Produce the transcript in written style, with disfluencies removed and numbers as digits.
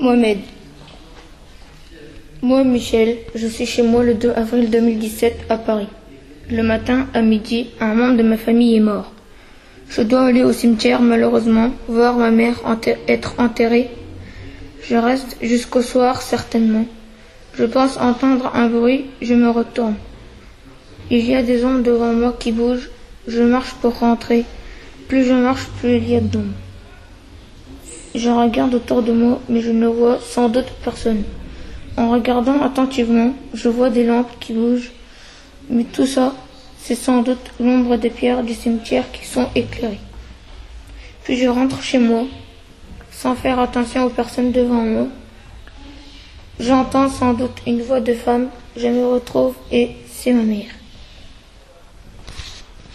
Mohamed. Moi, Michel, je suis chez moi le 2 avril 2017 à Paris. Le matin, à midi, un membre de ma famille est mort. Je dois aller au cimetière, malheureusement, voir ma mère être enterrée. Je reste jusqu'au soir, certainement. Je pense entendre un bruit, je me retourne. Il y a des ombres devant moi qui bougent. Je marche pour rentrer. Plus je marche, plus il y a d'ombres. Je regarde autour de moi, mais je ne vois sans doute personne. En regardant attentivement, je vois des lampes qui bougent. Mais tout ça, c'est sans doute l'ombre des pierres du cimetière qui sont éclairées. Puis je rentre chez moi, sans faire attention aux personnes devant moi. J'entends sans doute une voix de femme, je me retrouve et c'est ma mère.